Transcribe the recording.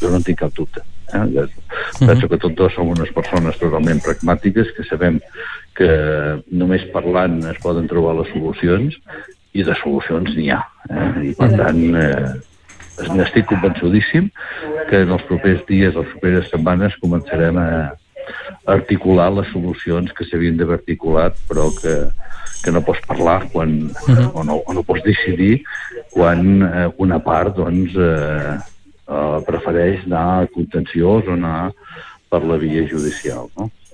Jo no en tinc cap dubte. Penso que tots dos som unes persones totalment pragmàtiques, que sabem que només parlant es poden trobar les solucions, i de solucions n'hi ha. I per tant, n'estic convençudíssim que en els propers dies, les properes setmanes, començarem a articular les solucions que s'havien d'haver articulat, però que no pots parlar quan, o no pots decidir quan una part prefereix anar contenciós o anar per la via judicial, no?